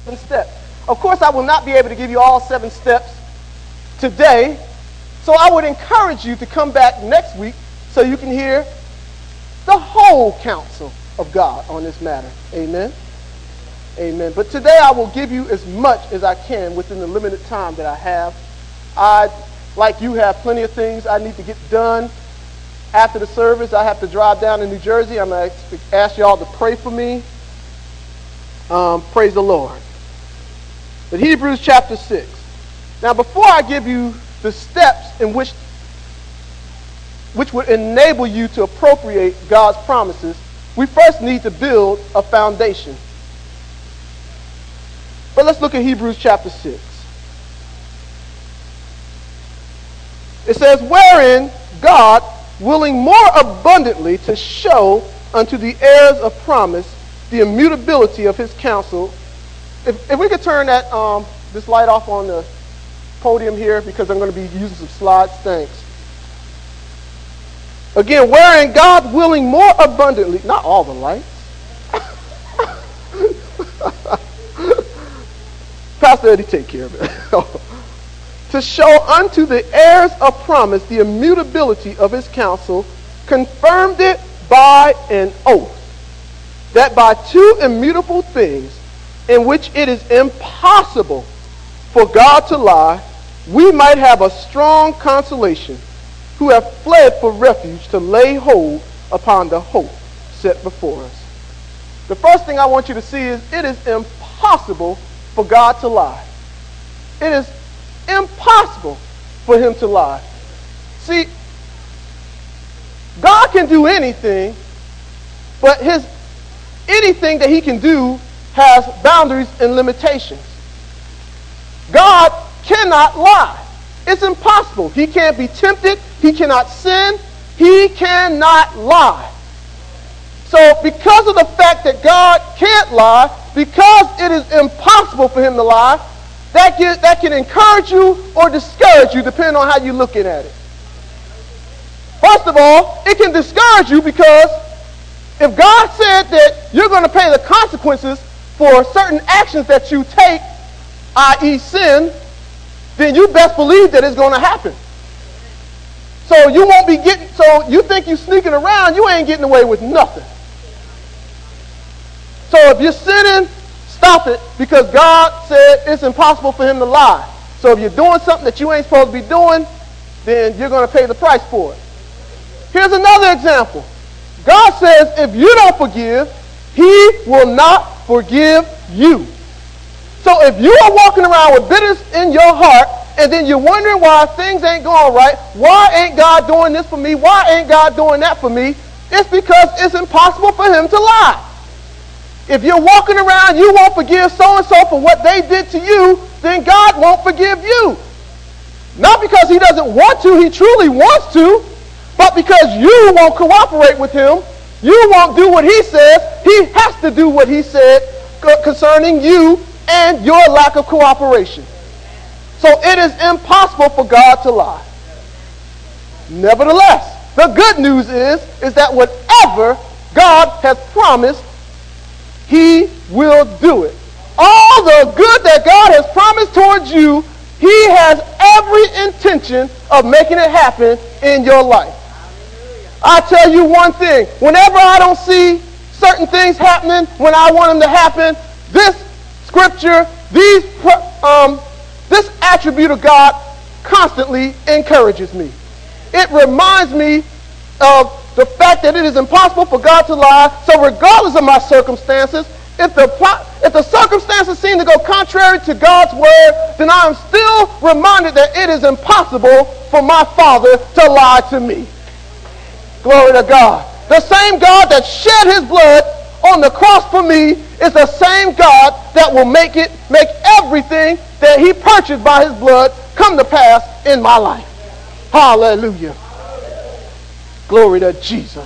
steps. Of course, I will not be able to give you all 7 steps today, so I would encourage you to come back next week so you can hear the whole counsel of God on this matter. Amen? Amen. But today I will give you as much as I can within the limited time that I have. I, like you, have plenty of things I need to get done. After the service, I have to drive down to New Jersey. I'm going to ask y'all to pray for me. Praise the Lord. But Hebrews chapter 6. Now, before I give you the steps in which would enable you to appropriate God's promises, we first need to build a foundation. But let's look at Hebrews chapter 6. It says, wherein God, willing more abundantly to show unto the heirs of promise the immutability of his counsel. If we could turn that this light off on the podium here, because I'm going to be using some slides. Thanks. Again, wherein God, willing more abundantly, not all the lights. Pastor Eddie, take care of it. To show unto the heirs of promise the immutability of his counsel, confirmed it by an oath, that by 2 immutable things, in which it is impossible for God to lie, we might have a strong consolation, who have fled for refuge to lay hold upon the hope set before us. The first thing I want you to see is it is impossible for God to lie. It is impossible for him to lie. See, God can do anything, but anything that he can do has boundaries and limitations. God cannot lie. It's impossible. He can't be tempted. He cannot sin. He cannot lie. So because of the fact that God can't lie, because it is impossible for him to lie, that can encourage you or discourage you depending on how you're looking at it. First of all, it can discourage you because if God said that you're going to pay the consequences for certain actions that you take, i.e. sin, then you best believe that it's going to happen. So you think you're sneaking around, you ain't getting away with nothing. So if you're sinning, stop it, because God said it's impossible for him to lie. So if you're doing something that you ain't supposed to be doing, then you're going to pay the price for it. Here's another example. God says if you don't forgive, he will not forgive you. So if you are walking around with bitterness in your heart, and then you're wondering why things ain't going right, why ain't God doing this for me, why ain't God doing that for me, it's because it's impossible for him to lie. If you're walking around, you won't forgive so-and-so for what they did to you, then God won't forgive you. Not because he doesn't want to, he truly wants to, but because you won't cooperate with him, you won't do what he says, he has to do what he said concerning you and your lack of cooperation. So it is impossible for God to lie. Nevertheless, the good news is that whatever God has promised, he will do it. All the good that God has promised towards you, he has every intention of making it happen in your life. I tell you one thing, whenever I don't see certain things happening when I want them to happen, this scripture, this attribute of God constantly encourages me. It reminds me of the fact that it is impossible for God to lie. So regardless of my circumstances, if the circumstances seem to go contrary to God's word, then I am still reminded that it is impossible for my Father to lie to me. Glory to God. The same God that shed his blood on the cross for me is the same God that will make everything that he purchased by his blood come to pass in my life. Hallelujah. Glory to Jesus.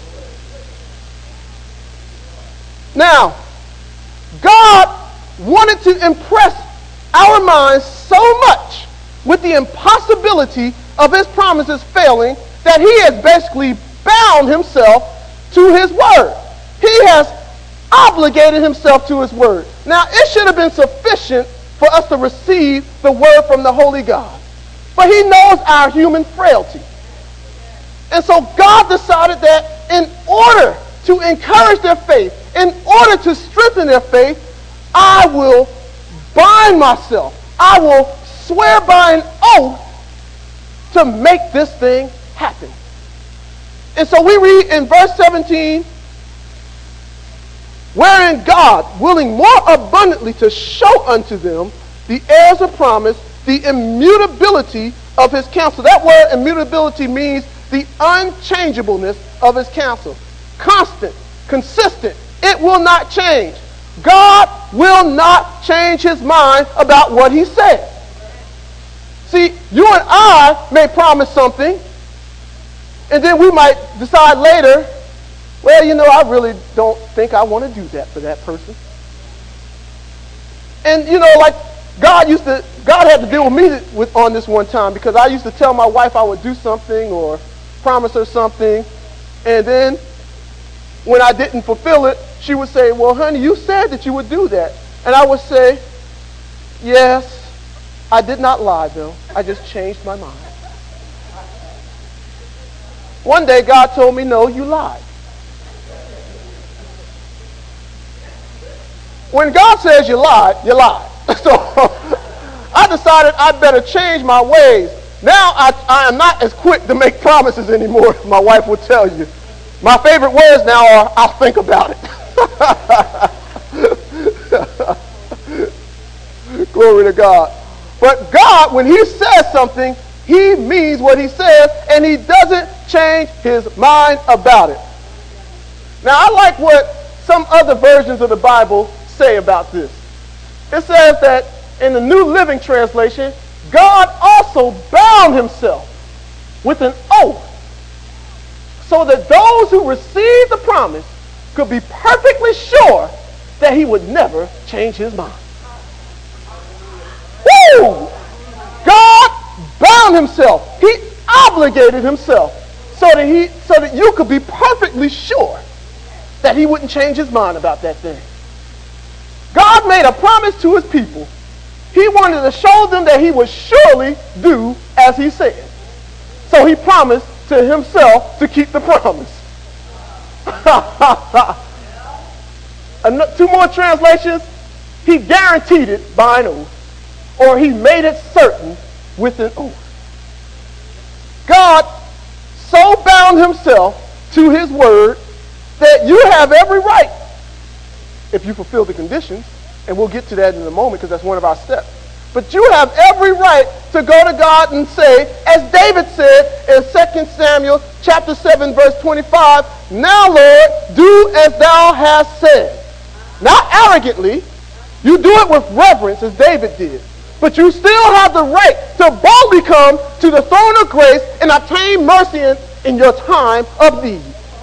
Now, God wanted to impress our minds so much with the impossibility of his promises failing that he has basically bound himself to his word. He has obligated himself to his word. Now, it should have been sufficient for us to receive the word from the Holy God. But he knows our human frailty. And so God decided that in order to encourage their faith, in order to strengthen their faith, I will bind myself. I will swear by an oath to make this thing happen. And so we read in verse 17, wherein God, willing more abundantly to show unto them the heirs of promise, the immutability of his counsel. That word immutability means the unchangeableness of his counsel. Constant, consistent. It will not change. God will not change his mind about what he said. See, you and I may promise something, and then we might decide later, well, you know, I really don't think I want to do that for that person. And, you know, like God had to deal with me on this one time, because I used to tell my wife I would do something or promise her something, and then when I didn't fulfill it, she would say, well, honey, you said that you would do that. And I would say, yes, I did not lie, though. I just changed my mind. One day, God told me, no, you lied. When God says you lied, you lied. So I decided I'd better change my ways. Now I am not as quick to make promises anymore, my wife will tell you. My favorite words now are, I'll think about it. Glory to God. But God, when he says something, he means what he says, and he doesn't change his mind about it. Now, I like what some other versions of the Bible say about this. It says that in the New Living Translation, God also bound himself with an oath so that those who received the promise could be perfectly sure that he would never change his mind. Woo! God bound himself. He obligated himself so that you could be perfectly sure that he wouldn't change his mind about that thing. God made a promise to his people. He wanted to show them that he would surely do as he said. So he promised to himself to keep the promise. Two more translations. He guaranteed it by an oath, or he made it certain with an oath. God so bound himself to his word that you have every right, if you fulfill the conditions, and we'll get to that in a moment because that's one of our steps. But you have every right to go to God and say, as David said in 2 Samuel chapter 7, verse 25, now, Lord, do as thou hast said. Not arrogantly. You do it with reverence, as David did. But you still have the right to boldly come to the throne of grace and obtain mercy in your time of need.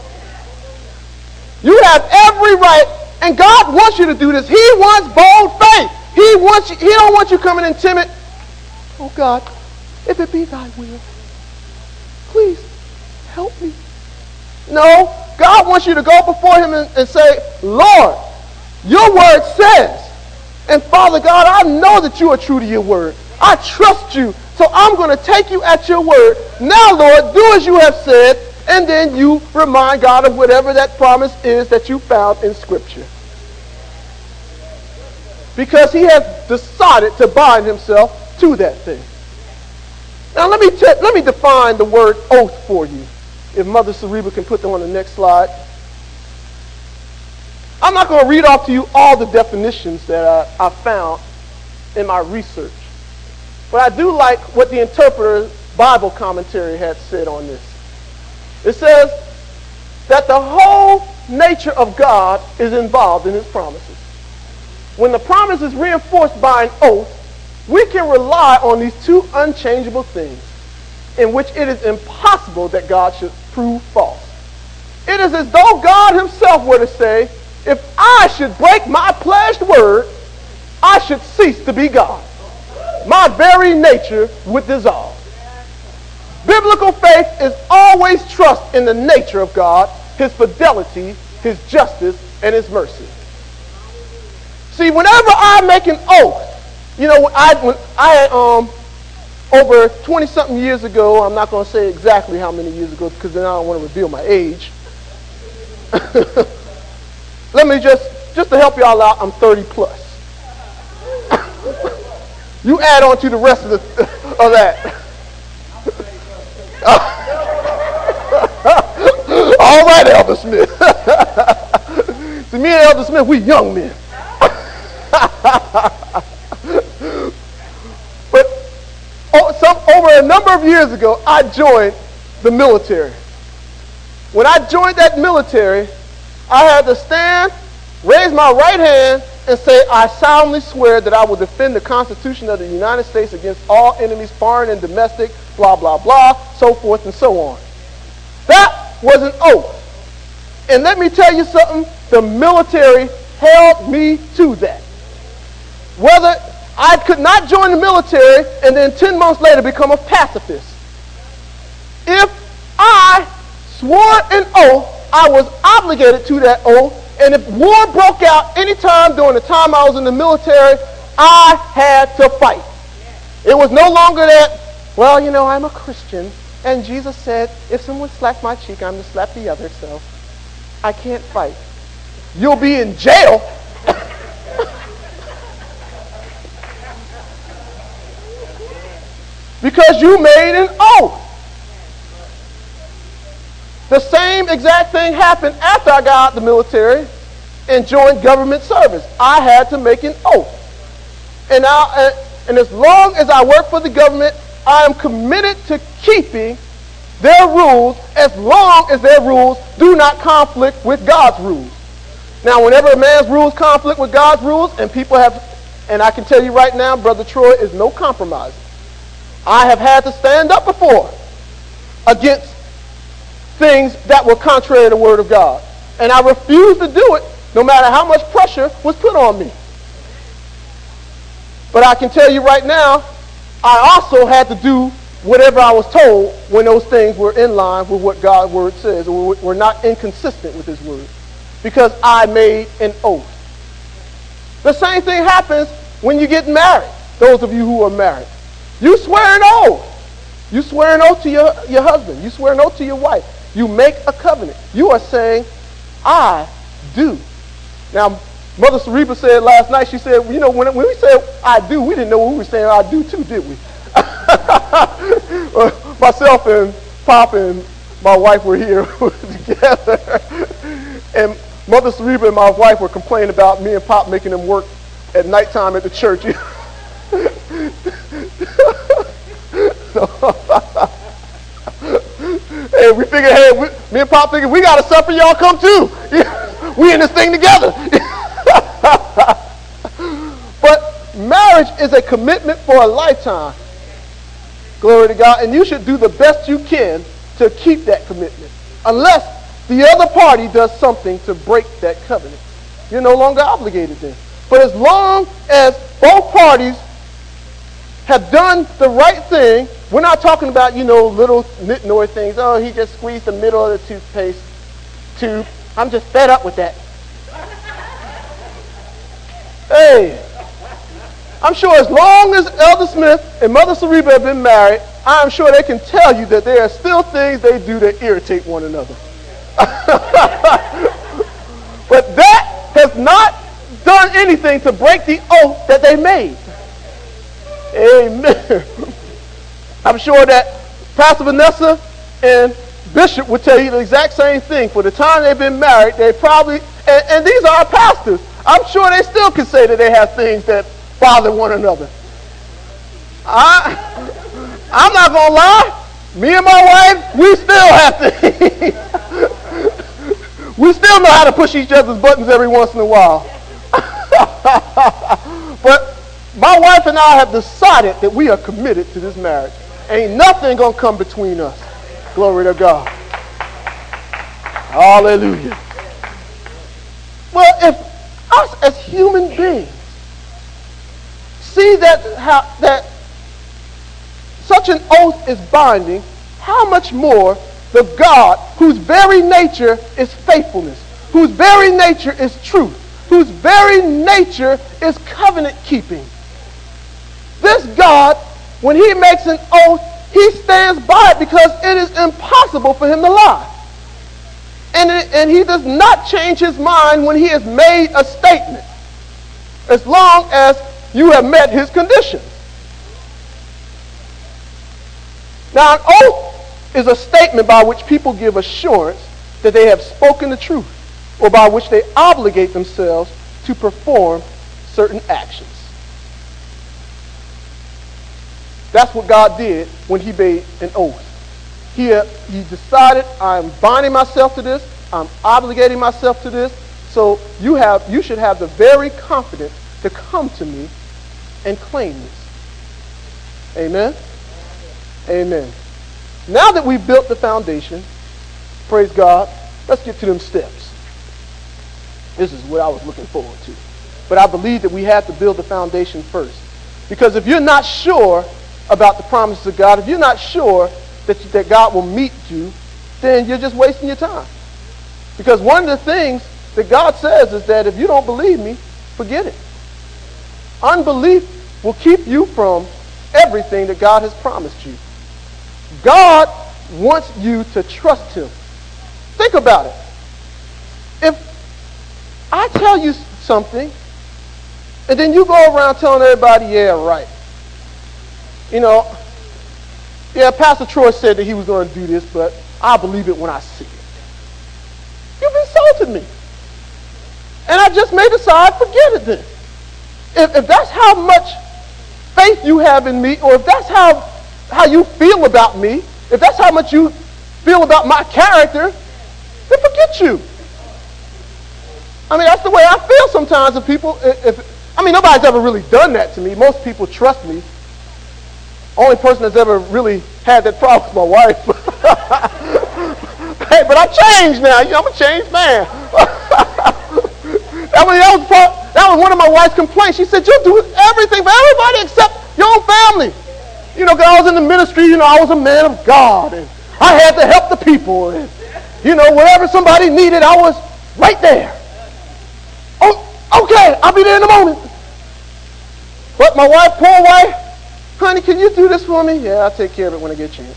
You have every right, and God wants you to do this. He wants bold faith. He don't want you coming in timid. Oh God, if it be thy will, please help me. No, God wants you to go before him and say, Lord, your word says, and Father God, I know that you are true to your word. I trust you, so I'm going to take you at your word. Now, Lord, do as you have said, and then you remind God of whatever that promise is that you found in Scripture. Because he has decided to bind himself to that thing. Now let me define the word oath for you. If Mother Sareba can put them on the next slide. I'm not going to read off to you all the definitions that I found in my research. But I do like what the Interpreter Bible commentary had said on this. It says that the whole nature of God is involved in his promises. When the promise is reinforced by an oath, we can rely on these two unchangeable things in which it is impossible that God should prove false. It is as though God himself were to say, if I should break my pledged word, I should cease to be God. My very nature would dissolve. Biblical faith is always trust in the nature of God, his fidelity, his justice and his mercy. See, whenever I make an oath, when I had over 20-something years ago, I'm not going to say exactly how many years ago because then I don't want to reveal my age. Let me just to help y'all out, I'm 30 plus. You add on to the rest of that. All right, Elder Smith. See, me and Elder Smith, we young men. But over a number of years ago, I joined the military. When I joined that military, I had to stand, raise my right hand, and say, I solemnly swear that I will defend the Constitution of the United States against all enemies, foreign and domestic, blah, blah, blah, so forth and so on. That was an oath. And let me tell you something, the military held me to that. Whether I could not join the military and then 10 months later become a pacifist. If I swore an oath, I was obligated to that oath, and if war broke out any time during the time I was in the military, I had to fight. It was no longer that, well, I'm a Christian, and Jesus said, if someone slaps my cheek, I'm to slap the other, so I can't fight. You'll be in jail. Because you made an oath. The same exact thing happened after I got out of the military and joined government service. I had to make an oath. And as long as I work for the government, I am committed to keeping their rules as long as their rules do not conflict with God's rules. Now, whenever a man's rules conflict with God's rules, and I can tell you right now, Brother Troy is no compromise. I have had to stand up before against things that were contrary to the Word of God. And I refused to do it no matter how much pressure was put on me. But I can tell you right now, I also had to do whatever I was told when those things were in line with what God's Word says, or were not inconsistent with His Word, because I made an oath. The same thing happens when you get married, those of you who are married. You swear an oath. You swear an oath to your husband. You swear an oath to your wife. You make a covenant. You are saying, I do. Now, Mother Sareba said last night, she said, when we said I do, we didn't know we were saying I do too, did we? Myself and Pop and my wife were here together. And Mother Sareba and my wife were complaining about me and Pop making them work at nighttime at the church. Hey, we figured, me and Pop figured we got to suffer, y'all come too. We in this thing together. But marriage is a commitment for a lifetime. Glory to God. And you should do the best you can to keep that commitment. Unless the other party does something to break that covenant. You're no longer obligated then. But as long as both parties have done the right thing, we're not talking about, little nitnoy things. Oh, he just squeezed the middle of the toothpaste tube. I'm just fed up with that. Hey, I'm sure as long as Elder Smith and Mother Sareba have been married, I'm sure they can tell you that there are still things they do that irritate one another. But that has not done anything to break the oath that they made. Amen. I'm sure that Pastor Vanessa and Bishop would tell you the exact same thing. For the time they've been married, they probably, and these are our pastors, I'm sure they still can say that they have things that bother one another. I'm not going to lie. Me and my wife, we still have things. We still know how to push each other's buttons every once in a while. But my wife and I have decided that we are committed to this marriage. Ain't nothing going to come between us. Glory to God. Hallelujah. Well, if us as human beings see that such an oath is binding, how much more the God whose very nature is faithfulness, whose very nature is truth, whose very nature is covenant keeping. This God, when he makes an oath, he stands by it because it is impossible for him to lie. And he does not change his mind when he has made a statement, as long as you have met his conditions. Now, an oath is a statement by which people give assurance that they have spoken the truth, or by which they obligate themselves to perform certain actions. That's what God did when he made an oath. He decided, I'm binding myself to this, I'm obligating myself to this, so you should have the very confidence to come to me and claim this. Amen? Amen. Now that we've built the foundation, praise God, let's get to them steps. This is what I was looking forward to. But I believe that we have to build the foundation first. Because if you're not sure about the promises of God, if you're not sure that God will meet you, then you're just wasting your time. Because one of the things that God says is that if you don't believe me, forget it. Unbelief will keep you from everything that God has promised you. God wants you to trust him. Think about it. If I tell you something, and then you go around telling everybody, yeah, right. You know, yeah, Pastor Troy said that he was going to do this, but I believe it when I see it. You've insulted me. And I just may decide, forget it then. If that's how much faith you have in me, or if that's how you feel about me, if that's how much you feel about my character, then forget you. I mean, that's the way I feel sometimes if people, nobody's ever really done that to me. Most people trust me. Only person that's ever really had that problem is my wife. Hey, but I'm changed now. I'm a changed man. That was one of my wife's complaints. She said, you'll do everything for everybody except your own family. Because I was in the ministry, I was a man of God. And I had to help the people. And, whatever somebody needed, I was right there. Oh, okay, I'll be there in a moment. But my wife, poor wife, honey, can you do this for me? Yeah, I'll take care of it when I get a chance.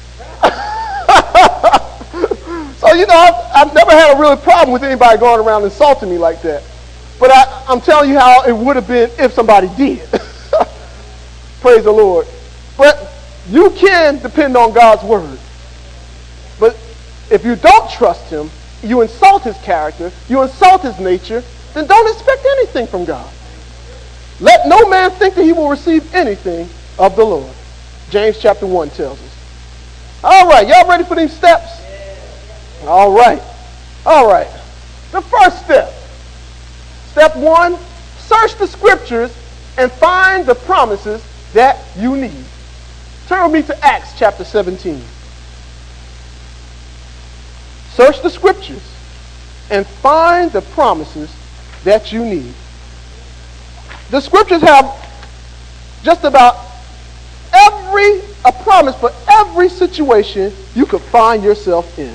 So, I've never had a real problem with anybody going around insulting me like that. But I'm telling you how it would have been if somebody did. Praise the Lord. But you can depend on God's word. But if you don't trust him, you insult his character, you insult his nature, then don't expect anything from God. Let no man think that he will receive anything of the Lord. James chapter 1 tells us. All right, y'all ready for these steps? All right. The first step. Step 1, search the scriptures and find the promises that you need. Turn with me to Acts chapter 17. Search the scriptures and find the promises that you need. The scriptures have just about a promise for every situation you could find yourself in.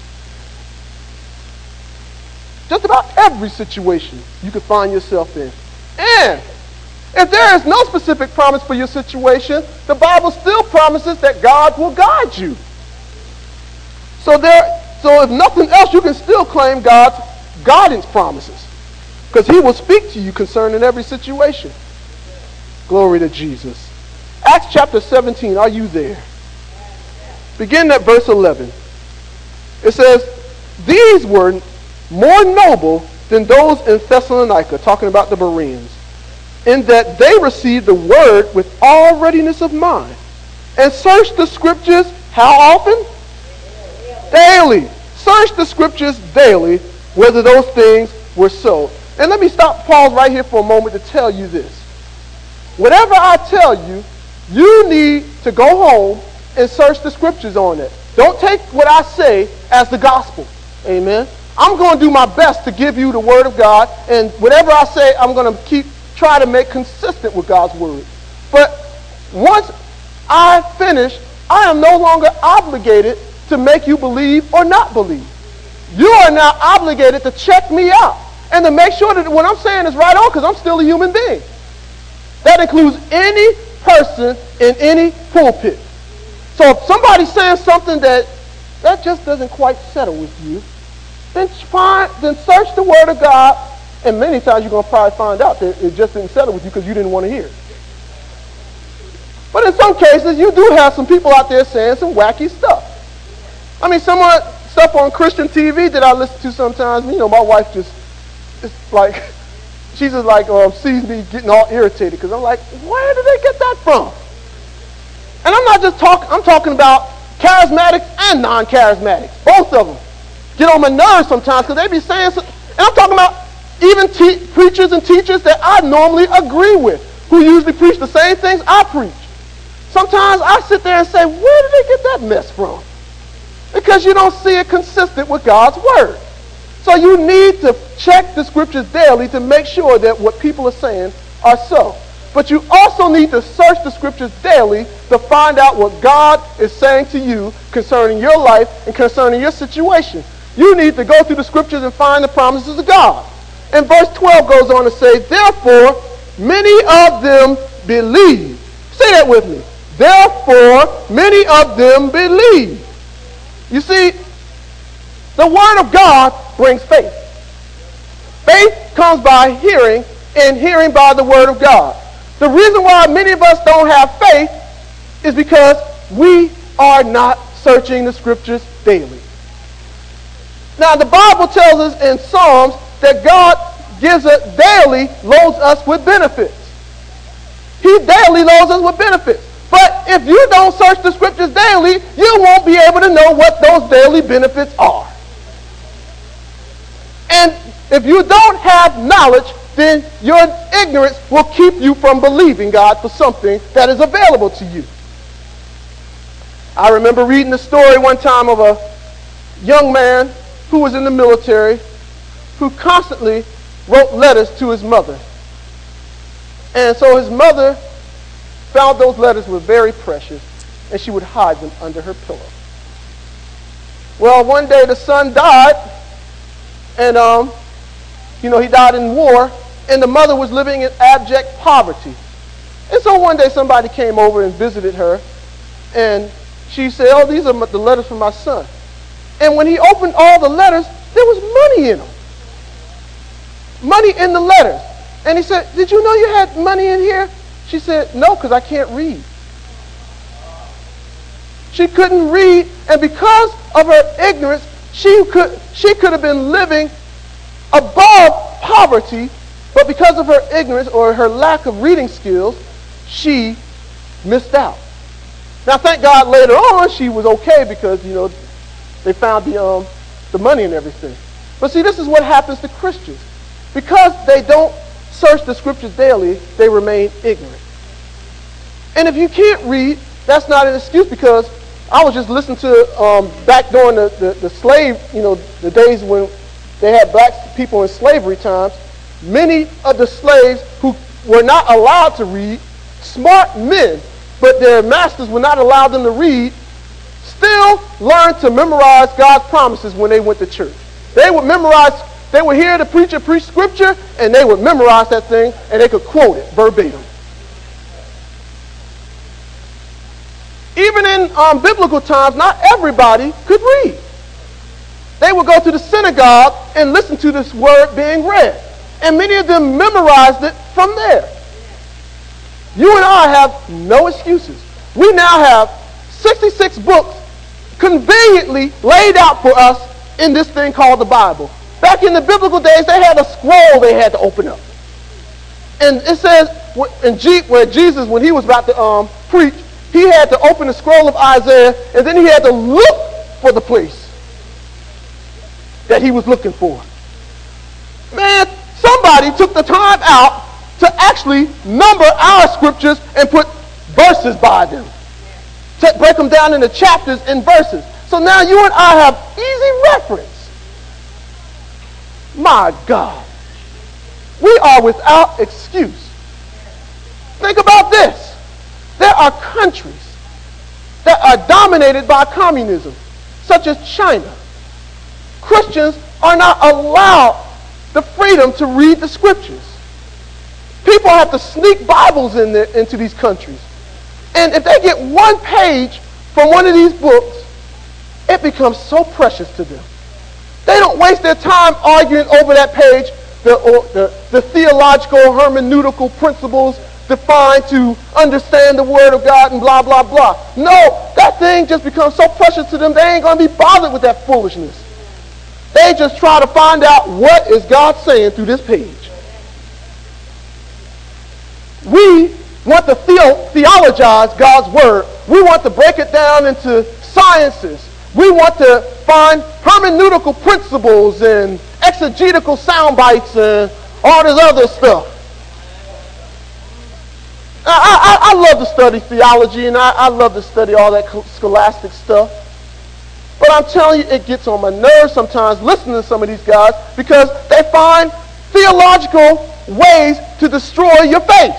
Just about every situation you could find yourself in. And if there is no specific promise for your situation, the Bible still promises that God will guide you. So if nothing else, you can still claim God's guidance promises, because he will speak to you concerning every situation. Glory to Jesus. Acts chapter 17, are you there? Begin at verse 11. It says, these were more noble than those in Thessalonica, talking about the Bereans, in that they received the word with all readiness of mind, and searched the scriptures how often? Daily. Search the scriptures daily, whether those things were so. And let me pause right here for a moment to tell you this. Whatever I tell you, you need to go home and search the scriptures on it. Don't take what I say as the gospel. Amen. I'm going to do my best to give you the word of God, and whatever I say, I'm going to try to make consistent with God's word. But once I finish, I am no longer obligated to make you believe or not believe. you are now obligated to check me out and to make sure that what I'm saying is right on, because I'm still a human being. That includes any person in any pulpit. So if somebody's saying something that just doesn't quite settle with you, then search the Word of God, and many times you're going to probably find out that it just didn't settle with you because you didn't want to hear it. But in some cases, you do have some people out there saying some wacky stuff. I mean, some stuff on Christian TV that I listen to sometimes, my wife just, it's like, she just like sees me getting all irritated because I'm like, where did they get that from? And I'm not just talking, I'm talking about charismatics and non-charismatics. Both of them get on my nerves sometimes because they be saying something. And I'm talking about even preachers and teachers that I normally agree with, who usually preach the same things I preach. Sometimes I sit there and say, where did they get that mess from? Because you don't see it consistent with God's word. So you need to check the scriptures daily to make sure that what people are saying are so. But you also need to search the scriptures daily to find out what God is saying to you concerning your life and concerning your situation. You need to go through the scriptures and find the promises of God. And verse 12 goes on to say, therefore, many of them believe. Say that with me. Therefore, many of them believe. You see, the word of God brings faith. Faith comes by hearing, and hearing by the word of God. The reason why many of us don't have faith is because we are not searching the scriptures daily. Now, the Bible tells us in Psalms that God gives us daily, loads us with benefits. He daily loads us with benefits. But if you don't search the scriptures daily, you won't be able to know what those daily benefits are. And if you don't have knowledge, then your ignorance will keep you from believing God for something that is available to you. I remember reading the story one time of a young man who was in the military who constantly wrote letters to his mother. And so his mother found those letters were very precious, and she would hide them under her pillow. Well, one day the son died, and he died in war, and the mother was living in abject poverty. And so one day somebody came over and visited her, and she said, oh, these are the letters from my son. And when he opened all the letters, there was money in them. Money in the letters. And he said, did you know you had money in here? She said, no, because I can't read. She couldn't read, and because of her ignorance, she could have been living above poverty, but because of her ignorance or her lack of reading skills, she missed out. Now, thank God later on she was okay because, they found the money and everything. But see, this is what happens to Christians. Because they don't search the scriptures daily, they remain ignorant. And if you can't read, that's not an excuse, because I was just listening to, back during the slave, the days when they had black people in slavery times, many of the slaves who were not allowed to read, smart men, but their masters would not allow them to read, still learned to memorize God's promises when they went to church. They would hear the preacher preach scripture, and they would memorize that thing, and they could quote it verbatim. Even in biblical times, not everybody could read. They would go to the synagogue and listen to this word being read. And many of them memorized it from there. You and I have no excuses. We now have 66 books conveniently laid out for us in this thing called the Bible. Back in the biblical days, they had a scroll they had to open up. And it says, where Jesus, when he was about to preach, he had to open the scroll of Isaiah, and then he had to look for the place that he was looking for. Man, somebody took the time out to actually number our scriptures and put verses by them, to break them down into chapters and verses. So now you and I have easy reference. My God, we are without excuse. Think about this. There are countries that are dominated by communism, such as China, Christians are not allowed the freedom to read the scriptures. People have to sneak Bibles into these countries. And if they get one page from one of these books, it becomes so precious to them. They don't waste their time arguing over that page, the theological, hermeneutical principles defined to understand the Word of God and blah, blah, blah. No, that thing just becomes so precious to them, they ain't going to be bothered with that foolishness. They just try to find out what is God saying through this page. We want to theologize God's Word. We want to break it down into sciences. We want to find hermeneutical principles and exegetical sound bites and all this other stuff. I love to study theology, and I love to study all that scholastic stuff. But I'm telling you, it gets on my nerves sometimes listening to some of these guys because they find theological ways to destroy your faith.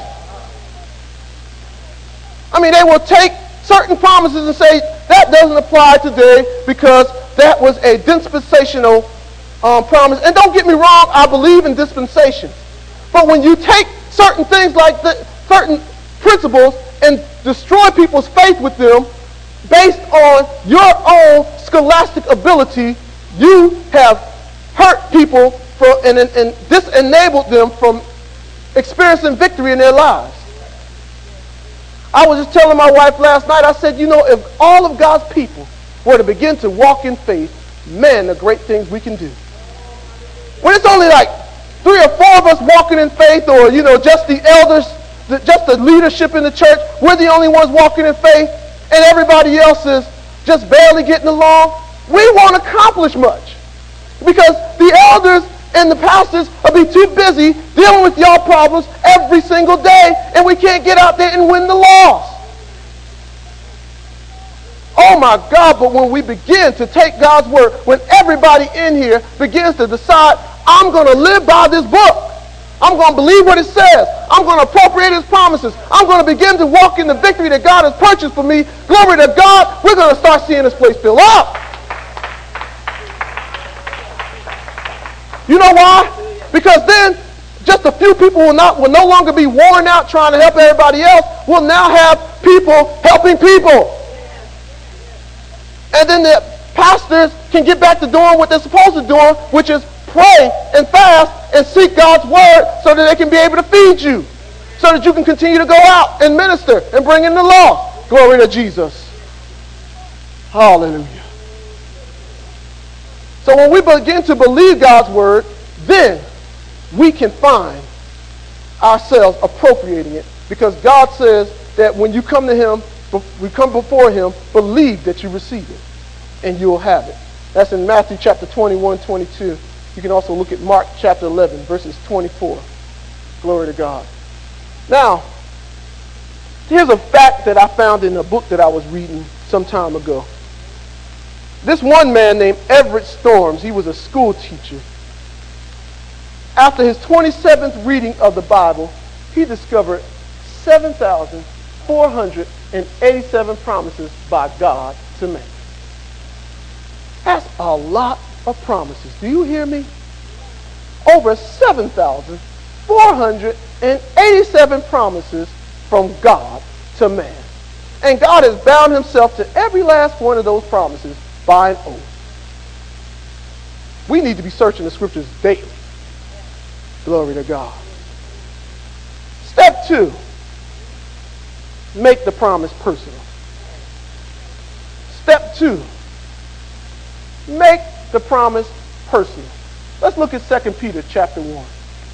I mean, they will take certain promises and say, that doesn't apply today because that was a dispensational promise. And don't get me wrong, I believe in dispensation. But when you take certain things like certain principles and destroy people's faith with them based on your own scholastic ability, you have hurt people and disenabled them from experiencing victory in their lives. I was just telling my wife last night, I said, if all of God's people were to begin to walk in faith, man, the great things we can do. When it's only like 3 or 4 of us walking in faith, or, just the elders, just the leadership in the church, we're the only ones walking in faith, and everybody else is just barely getting along, we won't accomplish much. Because the elders and the pastors will be too busy dealing with y'all problems every single day, and we can't get out there and win the loss. Oh my God, but when we begin to take God's word, when everybody in here begins to decide, I'm going to live by this book. I'm going to believe what it says. I'm going to appropriate his promises. I'm going to begin to walk in the victory that God has purchased for me. Glory to God. We're going to start seeing this place fill up. You know why? Because then just a few people will no longer be worn out trying to help everybody else. We'll now have people helping people. And then the pastors can get back to doing what they're supposed to do, which is pray and fast and seek God's word so that they can be able to feed you, so that you can continue to go out and minister and bring in the law. Glory to Jesus. Hallelujah. So when we begin to believe God's word, then we can find ourselves appropriating it, because God says that when you come to him, we come before him, believe that you receive it, and you'll have it. That's in Matthew chapter 21, 22. You can also look at Mark chapter 11, verses 24. Glory to God. Now, here's a fact that I found in a book that I was reading some time ago. This one man named Everett Storms, he was a school teacher. After his 27th reading of the Bible, he discovered 7,487 promises by God to man. That's a lot of promises. Do you hear me? Over 7,487 promises from God to man. And God has bound himself to every last one of those promises by an oath. We need to be searching the scriptures daily. Glory to God. Step 2, make the promise personal. Step 2, make the promise personal. Let's look at 2 Peter chapter 1.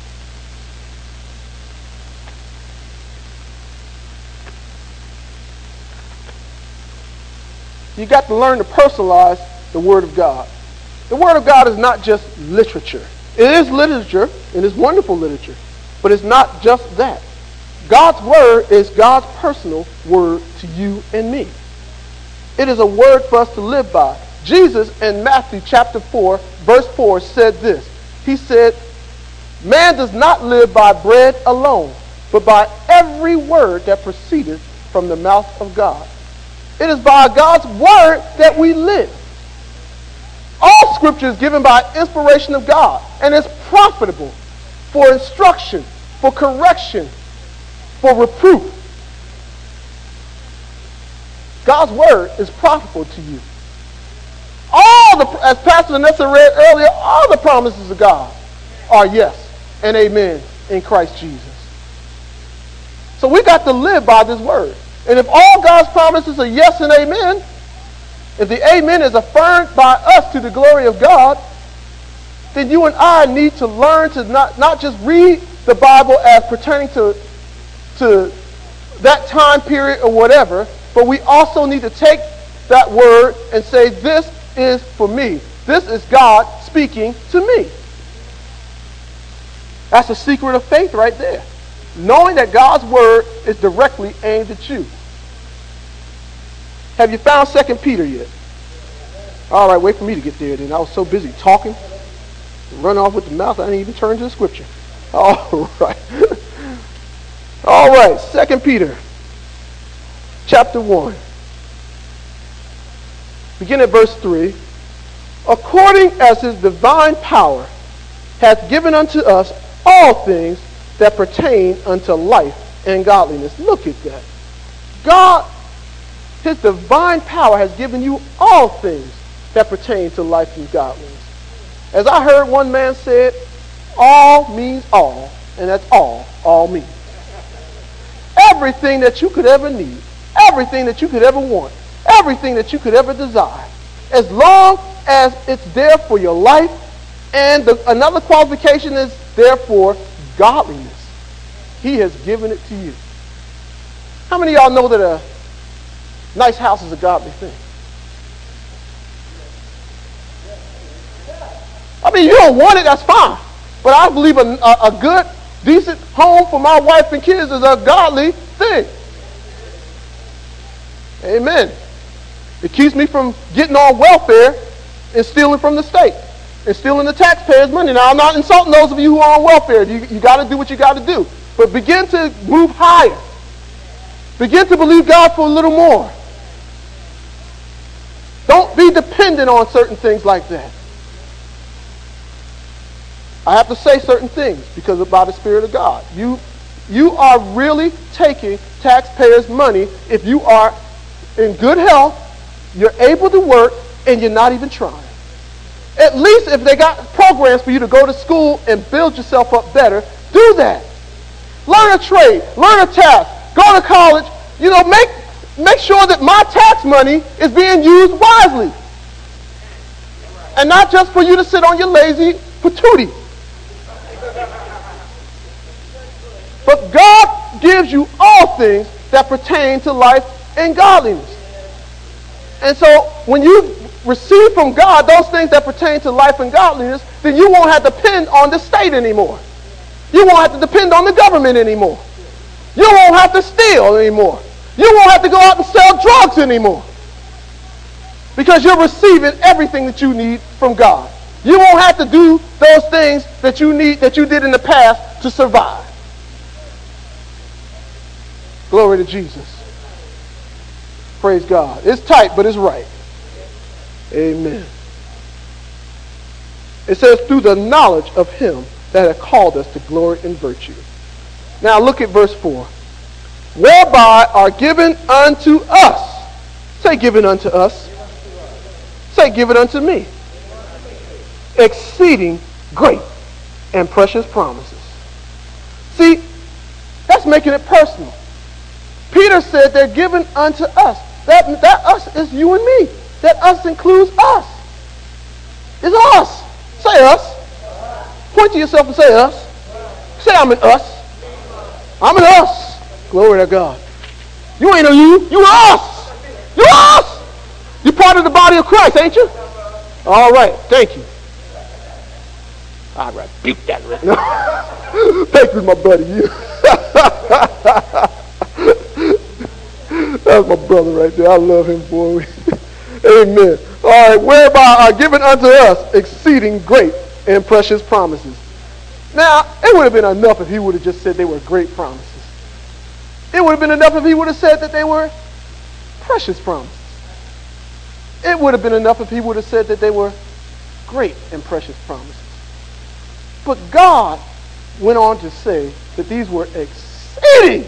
You got to learn to personalize the Word of God. The Word of God is not just literature. It is literature, and it's wonderful literature, but it's not just that. God's Word is God's personal word to you and me. It is a word for us to live by. Jesus in Matthew chapter 4, verse 4 said this. He said, man does not live by bread alone, but by every word that proceedeth from the mouth of God. It is by God's word that we live. All scripture is given by inspiration of God and is profitable for instruction, for correction, for reproof. God's word is profitable to you. As Pastor Vanessa read earlier, all the promises of God are yes and amen in Christ Jesus. So we got to live by this word. And if all God's promises are yes and amen, if the amen is affirmed by us to the glory of God, then you and I need to learn to not just read the Bible as pertaining to that time period or whatever, but we also need to take that word and say, this is for me. This is God speaking to me. That's the secret of faith right there. Knowing that God's word is directly aimed at you. Have you found 2 Peter yet? All right, wait for me to get there then. I was so busy talking, run off with the mouth, I didn't even turn to the scripture. All right. All right, 2 Peter chapter 1. Begin at verse 3. According as his divine power hath given unto us all things that pertain unto life and godliness. Look at that. God, his divine power has given you all things that pertain to life and godliness. As I heard one man say it, all means all, and that's all means. Everything that you could ever need, everything that you could ever want, everything that you could ever desire, as long as it's there for your life, and another qualification is therefore godliness. He has given it to you. How many of y'all know that a nice house is a godly thing? I mean, you don't want it, that's fine. But I believe a good, decent home for my wife and kids is a godly thing. Amen. It keeps me from getting on welfare and stealing from the state and stealing the taxpayers' money. Now, I'm not insulting those of you who are on welfare. You got to do what you got to do. But begin to move higher. Begin to believe God for a little more. Don't be dependent on certain things like that. I have to say certain things because by the Spirit of God. You are really taking taxpayers' money if you are in good health, you're able to work, and you're not even trying. At least if they got programs for you to go to school and build yourself up better, do that. Learn a trade, learn a task, go to college. You know, make sure that my tax money is being used wisely. And not just for you to sit on your lazy patootie. But God gives you all things that pertain to life and godliness. And so when you receive from God those things that pertain to life and godliness, then you won't have to depend on the state anymore. You won't have to depend on the government anymore. You won't have to steal anymore. You won't have to go out and sell drugs anymore. Because you're receiving everything that you need from God. You won't have to do those things that you need, that you did in the past to survive. Glory to Jesus. Praise God. It's tight, but it's right. Amen. It says, through the knowledge of him that hath called us to glory and virtue. Now look at verse 4. Whereby are given unto us. Say given unto us. Say given unto me. Exceeding great and precious promises. See, that's making it personal. Peter said they're given unto us. That us is you and me. That us includes us. It's us. Say us. Point to yourself and say us. Say I'm an us. I'm an us. Glory to God. You ain't a you. You us. You us. You're part of the body of Christ, ain't you? All right. Thank you. I'd rebuke that right now. Thank you, my buddy. That's my brother right there. I love him, boy. Amen. All right. Whereby are given unto us exceeding great and precious promises. Now, it would have been enough if he would have just said they were great promises. It would have been enough if he would have said that they were precious promises. It would have been enough if he would have said that they were great and precious promises. But God went on to say that these were exceeding.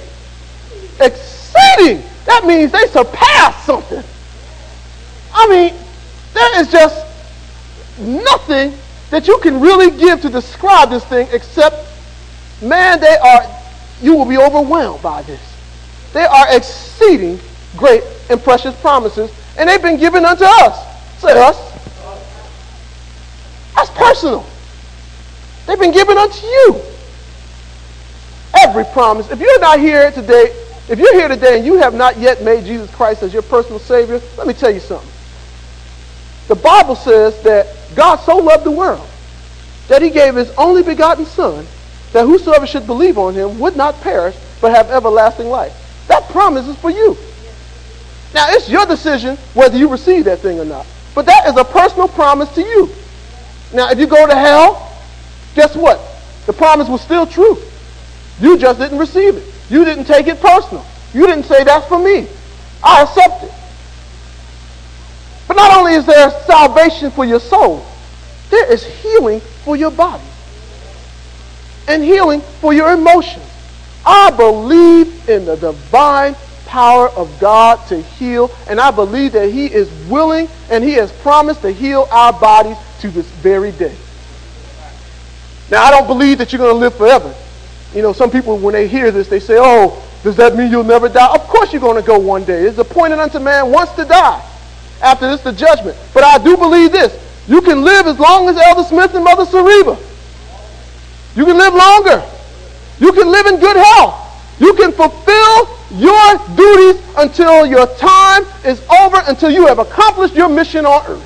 That means they surpassed something. I mean, there is just nothing that you can really give to describe this thing except, man, you will be overwhelmed by this. They are exceeding great and precious promises, and they've been given unto us. Say us. That's personal. They've been given unto you. Every promise. If you're not here today, if you're here today and you have not yet made Jesus Christ as your personal Savior, let me tell you something. The Bible says that God so loved the world that he gave his only begotten Son, that whosoever should believe on him would not perish, but have everlasting life. That promise is for you. Now, it's your decision whether you receive that thing or not. But that is a personal promise to you. Now, if you go to hell, guess what? The promise was still true. You just didn't receive it. You didn't take it personal. You didn't say, that's for me. I accept it. But not only is there salvation for your soul, there is healing for your body and healing for your emotions. I believe in the divine power of God to heal, and I believe that he is willing and he has promised to heal our bodies to this very day. Now, I don't believe that you're going to live forever. You know, some people, when they hear this, they say, oh, does that mean you'll never die? Of course you're going to go one day. It's appointed unto man once to die. After this, the judgment. But I do believe this. You can live as long as Elder Smith and Mother Sareba. You can live longer. You can live in good health. You can fulfill your duties until your time is over, until you have accomplished your mission on earth.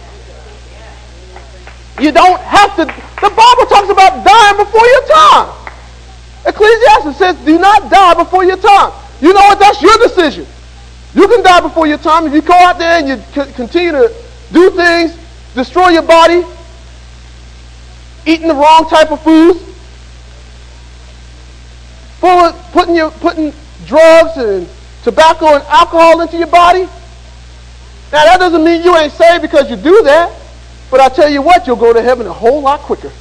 You don't have to. The Bible talks about dying before your time. Ecclesiastes says, do not die before your time. You know what? That's your decision. You can die before your time if you go out there and you continue to do things, destroy your body, eating the wrong type of foods, putting drugs and tobacco and alcohol into your body. Now, that doesn't mean you ain't saved because you do that. But I tell you what, you'll go to heaven a whole lot quicker.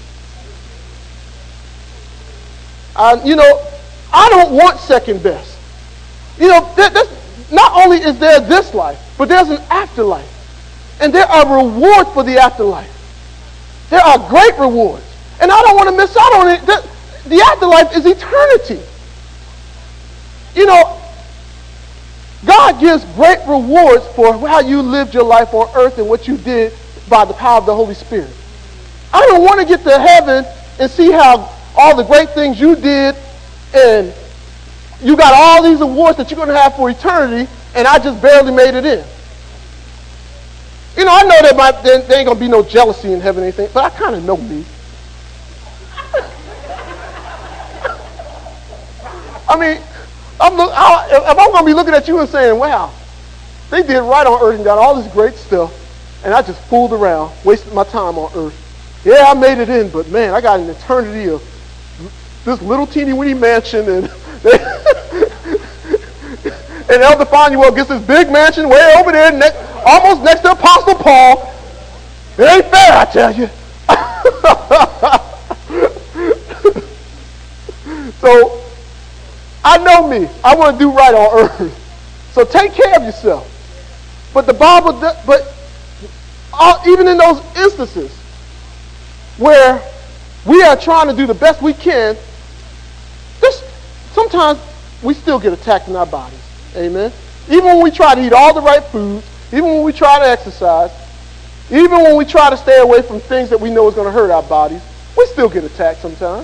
You know, I don't want second best. You know, not only is there this life, but there's an afterlife. And there are rewards for the afterlife. There are great rewards. And I don't want to miss out on it. The afterlife is eternity. You know, God gives great rewards for how you lived your life on earth and what you did by the power of the Holy Spirit. I don't want to get to heaven and see how all the great things you did and you got all these awards that you're going to have for eternity, and I just barely made it in. You know, I know there ain't going to be no jealousy in heaven or anything, but I kind of know me. I mean, if I'm going to be looking at you and saying, wow, they did right on earth and got all this great stuff, and I just fooled around, wasted my time on earth. Yeah, I made it in, but man, I got an eternity of this little teeny weeny mansion, and and Elder Fanuel gets this big mansion way over there, almost next to Apostle Paul. It ain't fair, I tell you. So, I know me. I want to do right on earth. So take care of yourself. But the Bible, even in those instances where we are trying to do the best we can, sometimes we still get attacked in our bodies. Amen. Even when we try to eat all the right foods, even when we try to exercise, even when we try to stay away from things that we know is going to hurt our bodies, we still get attacked sometimes.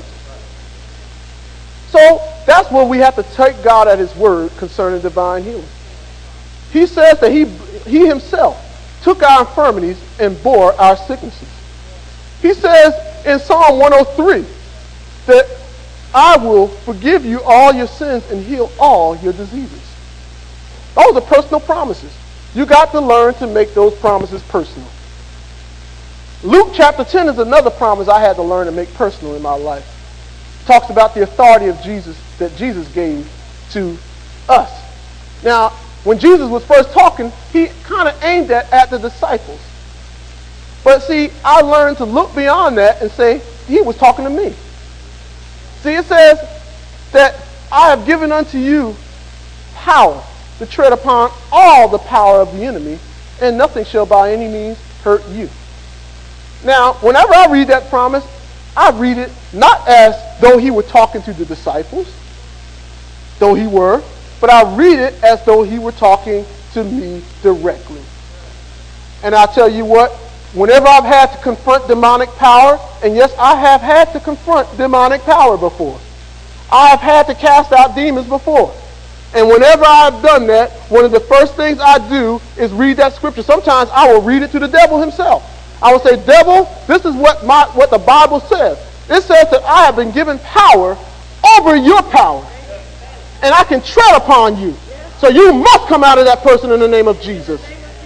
So that's where we have to take God at his word concerning divine healing. He says that he himself took our infirmities and bore our sicknesses. He says in Psalm 103 that I will forgive you all your sins and heal all your diseases. Those are personal promises. You got to learn to make those promises personal. Luke chapter 10 is another promise I had to learn to make personal in my life. It talks about the authority of Jesus that Jesus gave to us. Now, when Jesus was first talking, he kind of aimed at the disciples. But see, I learned to look beyond that and say, he was talking to me. See, it says that I have given unto you power to tread upon all the power of the enemy, and nothing shall by any means hurt you. Now, whenever I read that promise, I read it not as though he were talking to the disciples, though he were, but I read it as though he were talking to me directly. And I tell you what, whenever I've had to confront demonic power, and yes, I have had to confront demonic power before. I have had to cast out demons before. And whenever I've done that, one of the first things I do is read that scripture. Sometimes I will read it to the devil himself. I will say, devil, this is what the Bible says. It says that I have been given power over your power. And I can tread upon you. So you must come out of that person in the name of Jesus.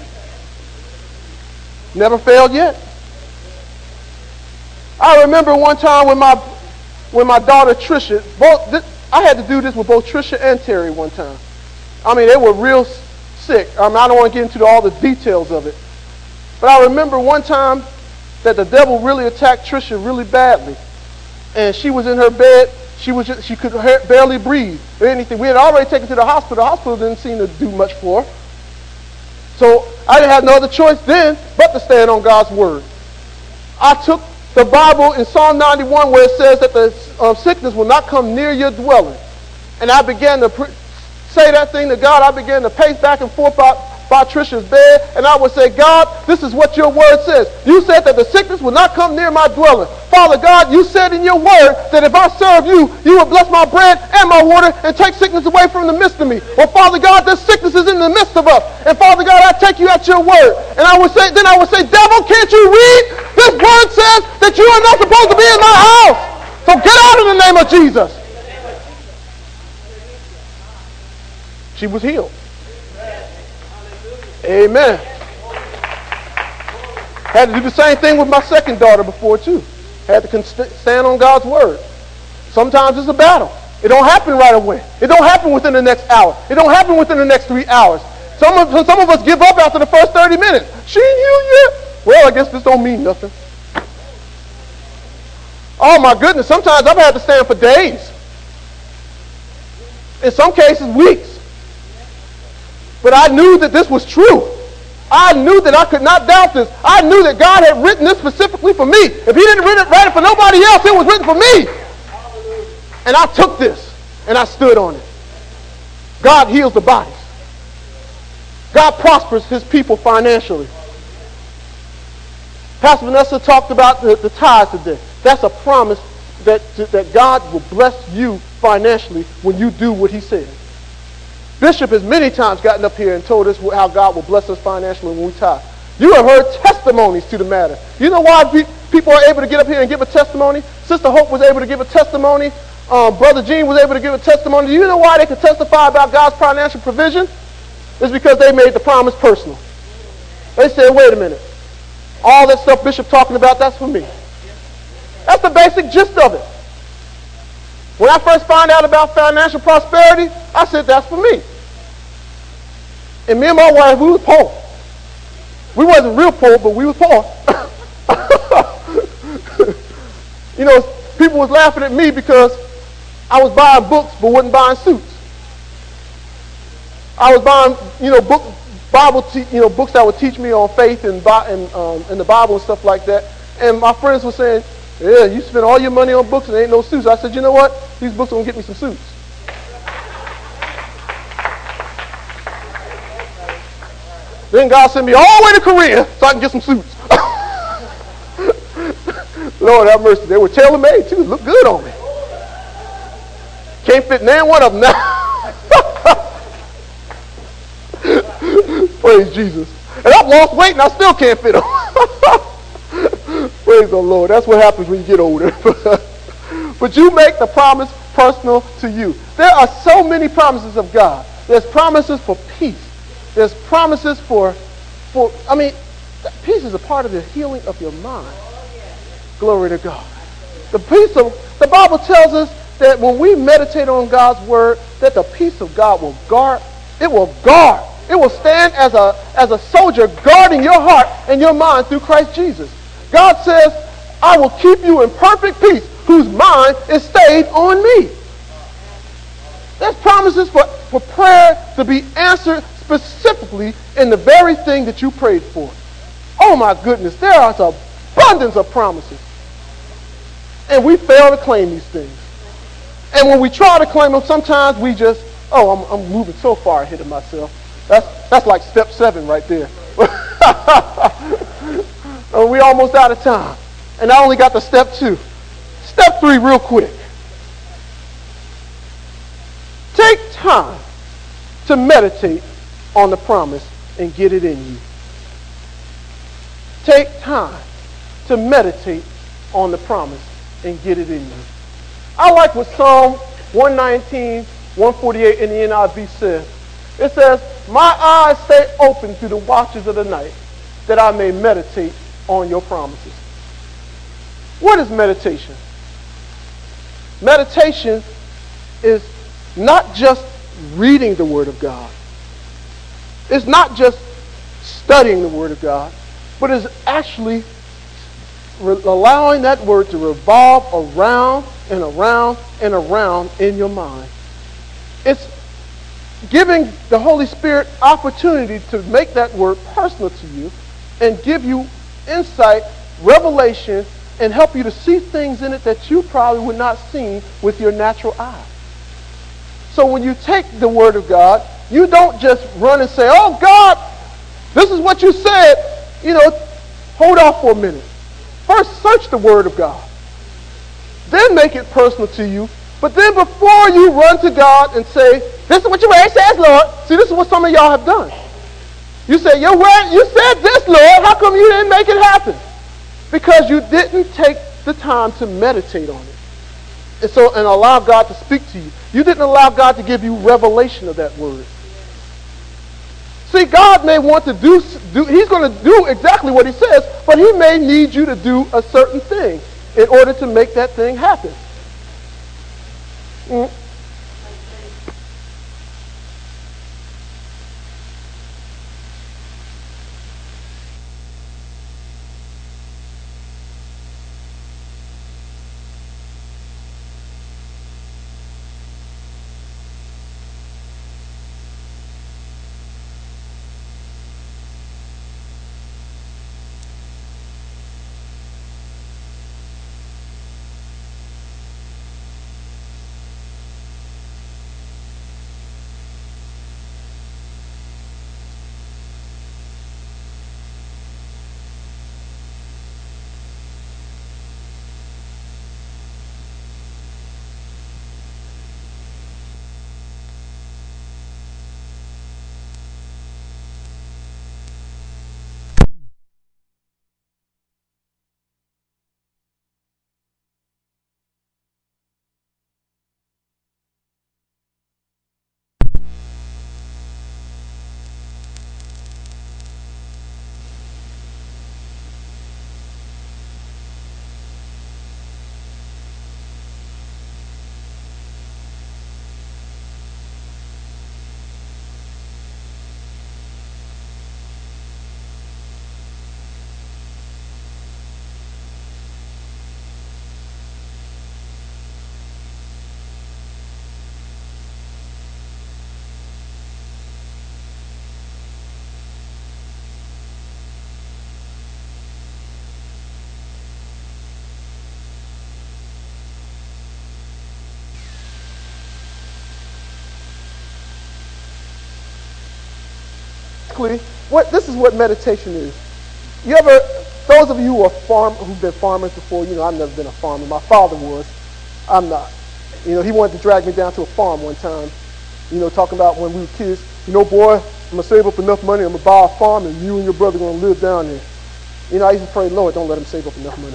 Never failed yet. I remember one time when my daughter Trisha, I had to do this with both Trisha and Terry one time. I mean, they were real sick. I don't want to get into all the details of it. But I remember one time that the devil really attacked Trisha really badly. And she was in her bed. She could barely breathe or anything. We had already taken her to the hospital. The hospital didn't seem to do much for her. So I didn't have no other choice then but to stand on God's word. I took the Bible in Psalm 91 where it says that the sickness will not come near your dwelling. And I began to say that thing to God. I began to pace back and forth by Trisha's bed, and I would say, God, this is what your word says. You said that the sickness will not come near my dwelling. Father God, you said in your word that if I serve you, you will bless my bread and my water and take sickness away from the midst of me. Well, Father God, this sickness is in the midst of us. And Father God, I take you at your word. And I would say, devil, can't you read? This word says that you are not supposed to be in my house. So get out in the name of Jesus. She was healed. Amen. Had to do the same thing with my second daughter before too. Had to stand on God's word. Sometimes it's a battle. It don't happen right away. It don't happen within the next hour. It don't happen within the next 3 hours. Some of us give up after the first 30 minutes. She ain't healed yet. Well, I guess this don't mean nothing. Oh my goodness, sometimes I've had to stand for days. In some cases, weeks. But I knew that this was true. I knew that I could not doubt this. I knew that God had written this specifically for me. If he didn't write it for nobody else, it was written for me. And I took this and I stood on it. God heals the bodies. God prospers his people financially. Pastor Vanessa talked about the tithes today. That's a promise that God will bless you financially when you do what he said. Bishop has many times gotten up here and told us how God will bless us financially when we tithe. You have heard testimonies to the matter. You know why people are able to get up here and give a testimony? Sister Hope was able to give a testimony. Brother Gene was able to give a testimony. Do you know why they could testify about God's financial provision? It's because they made the promise personal. They said, wait a minute. All that stuff Bishop talking about, that's for me. That's the basic gist of it. When I first found out about financial prosperity, I said, that's for me. And me and my wife, we were poor. We wasn't real poor, but we were poor. You know, people was laughing at me because I was buying books but wasn't buying suits. I was buying, books that would teach me on faith and the Bible and stuff like that. And my friends were saying, yeah, you spend all your money on books and there ain't no suits. I said, you know what? These books are going to get me some suits. Then God sent me all the way to Korea so I can get some suits. Lord have mercy. They were tailor-made too. Look good on me. Can't fit nan one of them now. Praise Jesus. And I've lost weight and I still can't fit them. Praise the Lord. That's what happens when you get older. But you make the promise personal to you. There are so many promises of God. There's promises for peace. There's promises for peace is a part of the healing of your mind. Glory to God. The Bible tells us that when we meditate on God's word, that the peace of God will guard. It will guard. It will stand as a soldier guarding your heart and your mind through Christ Jesus. God says, I will keep you in perfect peace, whose mind is stayed on me. There's promises for prayer to be answered specifically in the very thing that you prayed for. Oh my goodness, there are an abundance of promises. And we fail to claim these things. And when we try to claim them, sometimes we just, I'm moving so far ahead of myself. That's like step 7 right there. We almost out of time. And I only got to step 2. Step 3 real quick. Take time to meditate on the promise and get it in you. Take time to meditate on the promise and get it in you. I like what Psalm 119, 148 in the NIV says. It says, my eyes stay open through the watches of the night, that I may meditate on your promises. What is meditation? Meditation is not just reading the Word of God. It's not just studying the Word of God, but it's actually allowing that Word to revolve around and around and around in your mind. It's giving the Holy Spirit opportunity to make that Word personal to you and give you insight, revelation, and help you to see things in it that you probably would not see with your natural eye. So when you take the Word of God, you don't just run and say, oh God, this is what you said. Hold off for a minute. First, search the Word of God. Then make it personal to you. But then before you run to God and say, this is what your word says, Lord. See, this is what some of y'all have done. You say, your word, you said this, Lord. How come you didn't make it happen? Because you didn't take the time to meditate on it. And allow God to speak to you. You didn't allow God to give you revelation of that word. See, God may want to do he's going to do exactly what he says, but he may need you to do a certain thing in order to make that thing happen. This is what meditation is. Those of you who've been farmers before, I've never been a farmer. My father was. I'm not. He wanted to drag me down to a farm one time, talking about when we were kids. Boy, I'm going to save up enough money, I'm going to buy a farm, and you and your brother are going to live down there. I used to pray, Lord, don't let him save up enough money.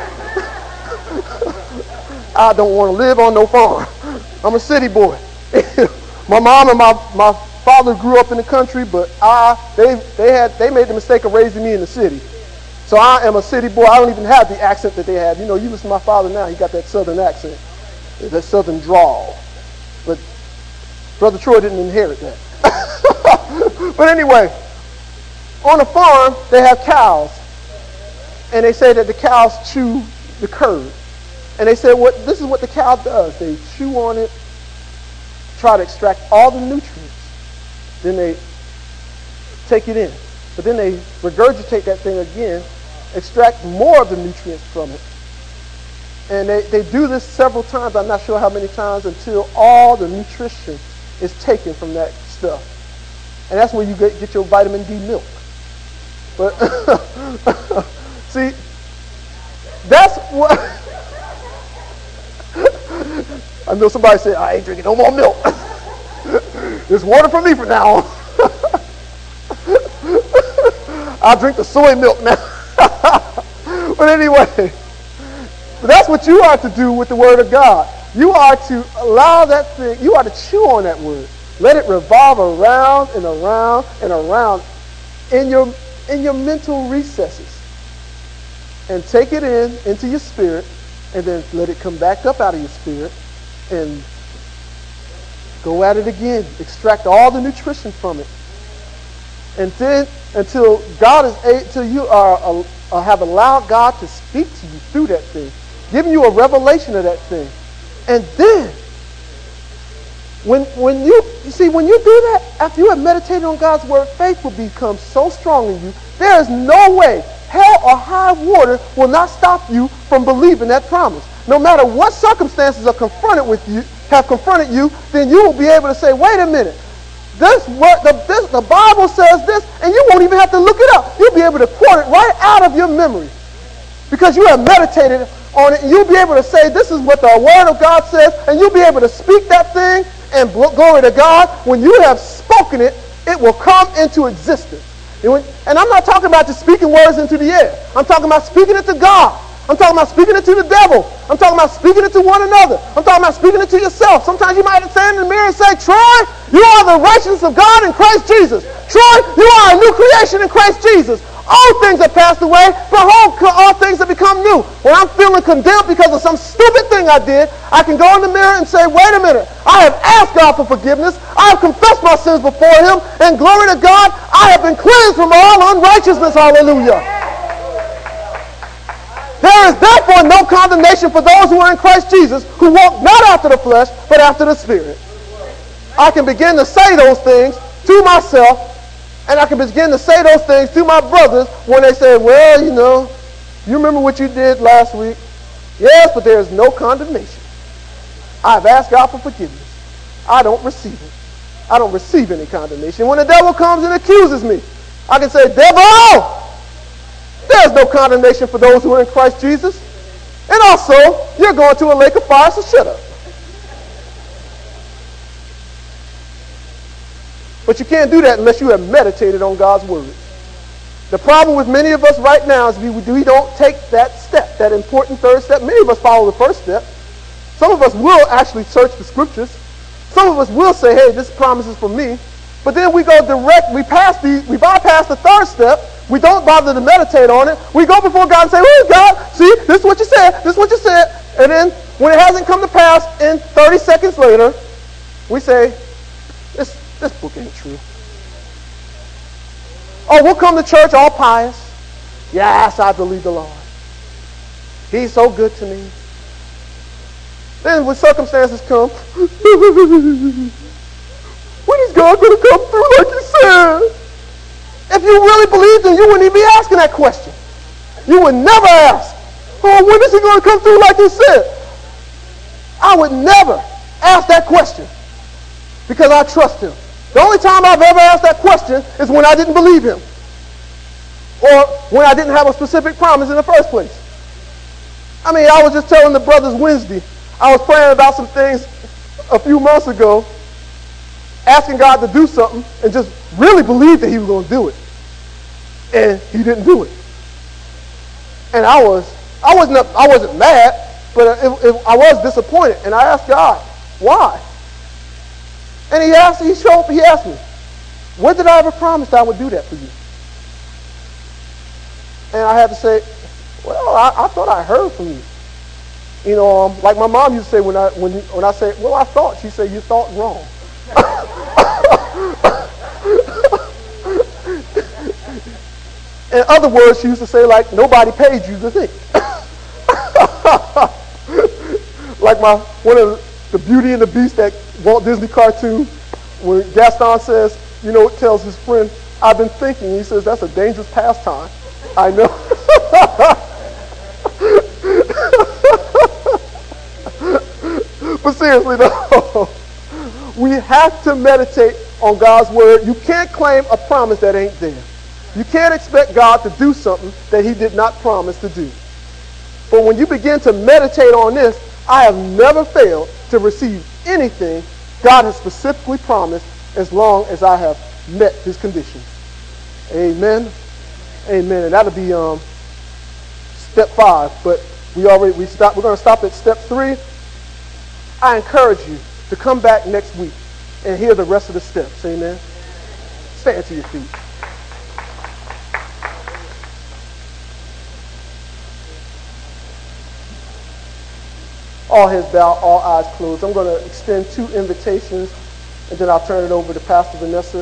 I don't want to live on no farm. I'm a city boy. My mom and my father grew up in the country, but they made the mistake of raising me in the city. So I am a city boy. I don't even have the accent that they have. You listen to my father now, he got that southern accent, that southern drawl. But Brother Troy didn't inherit that. But anyway, on a farm, they have cows. And they say that the cows chew the curd. And they said, this is what the cow does. They chew on it, try to extract all the nutrients. Then they take it in. But then they regurgitate that thing again, extract more of the nutrients from it. And they do this several times, I'm not sure how many times, until all the nutrition is taken from that stuff. And that's where you get your vitamin D milk. But see, that's what I know. Somebody said, I ain't drinking no more milk. There's water for me from now on. I'll drink the soy milk now. But anyway, that's what you are to do with the Word of God. You are to allow that thing, you are to chew on that Word. Let it revolve around and around and around in your mental recesses. And take it into your spirit, and then let it come back up out of your spirit and go at it again. Extract all the nutrition from it. And then until you have allowed God to speak to you through that thing, giving you a revelation of that thing. And then when you do that, after you have meditated on God's word, faith will become so strong in you. There is no way hell or high water will not stop you from believing that promise. No matter what circumstances have confronted you, then you will be able to say, wait a minute, the Bible says this, and you won't even have to look it up. You'll be able to quote it right out of your memory because you have meditated on it, and you'll be able to say, this is what the Word of God says, and you'll be able to speak that thing, and glory to God, when you have spoken it, it will come into existence. And I'm not talking about just speaking words into the air. I'm talking about speaking it to God. I'm talking about speaking it to the devil. I'm talking about speaking it to one another. I'm talking about speaking it to yourself. Sometimes you might stand in the mirror and say, Troy, you are the righteousness of God in Christ Jesus. Troy, you are a new creation in Christ Jesus. All things have passed away, behold, all things have become new. When I'm feeling condemned because of some stupid thing I did, I can go in the mirror and say, wait a minute, I have asked God for forgiveness. I have confessed my sins before him, and glory to God, I have been cleansed from all unrighteousness. Hallelujah. There is therefore no condemnation for those who are in Christ Jesus, who walk not after the flesh, but after the Spirit. I can begin to say those things to myself, and I can begin to say those things to my brothers when they say, well, you remember what you did last week? Yes, but there is no condemnation. I've asked God for forgiveness. I don't receive it. I don't receive any condemnation. When the devil comes and accuses me, I can say, devil, there's no condemnation for those who are in Christ Jesus. And also, you're going to a lake of fire, so shut up. But you can't do that unless you have meditated on God's word. The problem with many of us right now is we don't take that step, that important third step. Many of us follow the first step. Some of us will actually search the scriptures. Some of us will say, hey, this promise is for me. But then we go direct, we bypass the third step. We don't bother to meditate on it. We go before God and say, oh, God, see, this is what you said, this is what you said. And then when it hasn't come to pass, and 30 seconds later, we say, this book ain't true. Oh, we'll come to church all pious. Yes, I believe the Lord. He's so good to me. Then when circumstances come, when is God going to come through like he said? If you really believed him, you wouldn't even be asking that question. You would never ask, oh, when is he going to come through like he said? I would never ask that question because I trust him. The only time I've ever asked that question is when I didn't believe him or when I didn't have a specific promise in the first place. I mean, I was just telling the brothers Wednesday, I was praying about some things a few months ago, asking God to do something and just really believed that he was going to do it. And he didn't do it. And I wasn't mad, but I was disappointed. And I asked God, why? And he asked me, when did I ever promise I would do that for you? And I had to say, well, I thought I heard from you. Like my mom used to say when I say, well, I thought, she said, you thought wrong. In other words, she used to say, like, nobody paid you to think. Like one of the Beauty and the Beast, that Walt Disney cartoon, when Gaston says, tells his friend, I've been thinking. He says, that's a dangerous pastime. I know. But seriously, though, we have to meditate on God's word. You can't claim a promise that ain't there. You can't expect God to do something that he did not promise to do. But when you begin to meditate on this, I have never failed to receive anything God has specifically promised as long as I have met his conditions. Amen. Amen. And that'll be step 5. But we're going to stop at step 3. I encourage you to come back next week and hear the rest of the steps. Amen. Stand to your feet. All heads bowed, all eyes closed. I'm going to extend 2 invitations, and then I'll turn it over to Pastor Vanessa.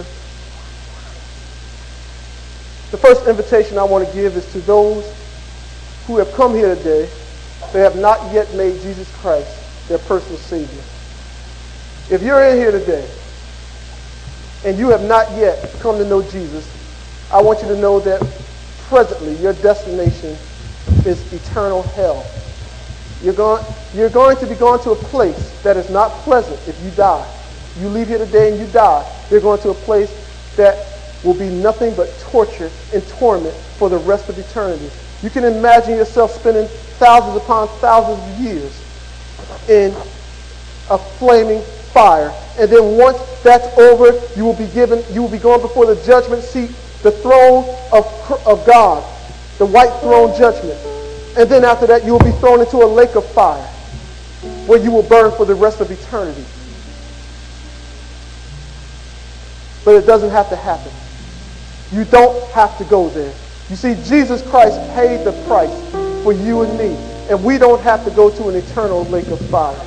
The first invitation I want to give is to those who have come here today that have not yet made Jesus Christ their personal Savior. If you're in here today and you have not yet come to know Jesus, I want you to know that presently your destination is eternal hell. You're going to be going to a place that is not pleasant if you die. You leave here today and you die, you're going to a place that will be nothing but torture and torment for the rest of eternity. You can imagine yourself spending thousands upon thousands of years in a flaming fire. And then once that's over, you will be going before the judgment seat, the throne of God, the white throne judgment. And then after that, you will be thrown into a lake of fire where you will burn for the rest of eternity. But it doesn't have to happen. You don't have to go there. You see, Jesus Christ paid the price for you and me, and we don't have to go to an eternal lake of fire.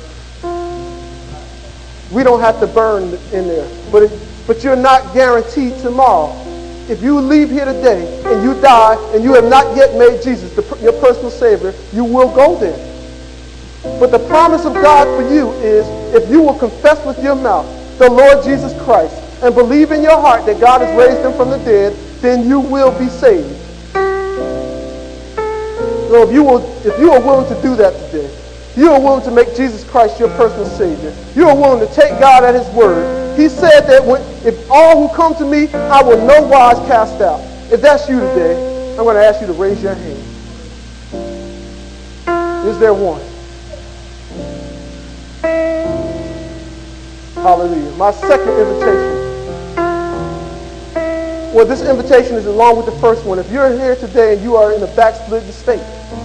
We don't have to burn in there. But you're not guaranteed tomorrow. If you leave here today and you die and you have not yet made Jesus your personal Savior, you will go there. But the promise of God for you is, if you will confess with your mouth the Lord Jesus Christ and believe in your heart that God has raised him from the dead, then you will be saved. So if you are willing to do that today, you are willing to make Jesus Christ your personal Savior, you are willing to take God at his word. He said that if all who come to me, I will no wise cast out. If that's you today, I'm going to ask you to raise your hand. Is there one? Hallelujah. My second invitation. Well, this invitation is along with the first one. If you're here today and you are in a backslidden state,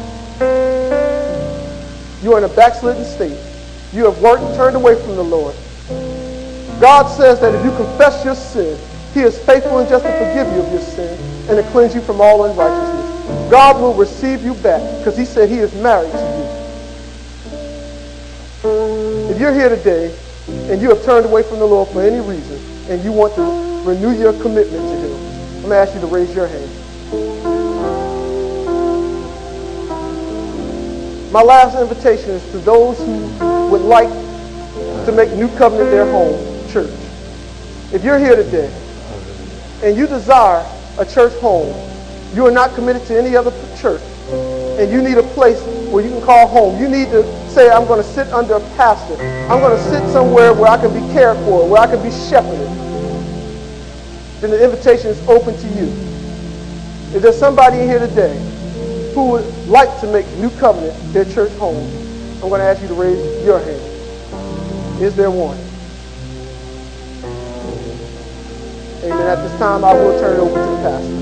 you are in a backslidden state, you have turned away from the Lord, God says that if you confess your sin, he is faithful and just to forgive you of your sin and to cleanse you from all unrighteousness. God will receive you back because he said he is married to you. If you're here today and you have turned away from the Lord for any reason and you want to renew your commitment to him, I'm going to ask you to raise your hand. My last invitation is to those who would like to make New Covenant their home church. If you're here today and you desire a church home, you are not committed to any other church, and you need a place where you can call home. You need to say, I'm going to sit under a pastor. I'm going to sit somewhere where I can be cared for, where I can be shepherded. Then the invitation is open to you. If there's somebody in here today who would like to make New Covenant their church home, I'm going to ask you to raise your hand. Is there one? Amen. At this time, I will turn it over to the pastor.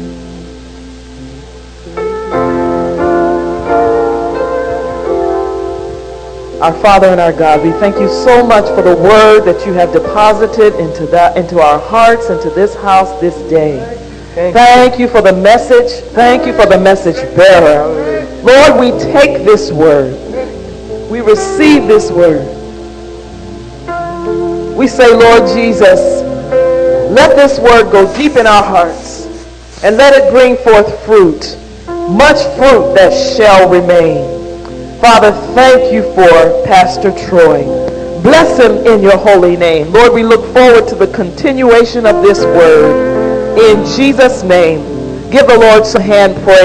Our Father and our God, we thank you so much for the word that you have deposited into our hearts, into this house this day. Thank you for the message. Thank you for the message bearer. Lord, we take this word. We receive this word. We say, Lord Jesus, let this word go deep in our hearts. and let it bring forth fruit, much fruit that shall remain. Father, thank you for Pastor Troy. Bless him in your holy name. Lord, we look forward to the continuation of this word. In Jesus' name, give the Lord some hand praise.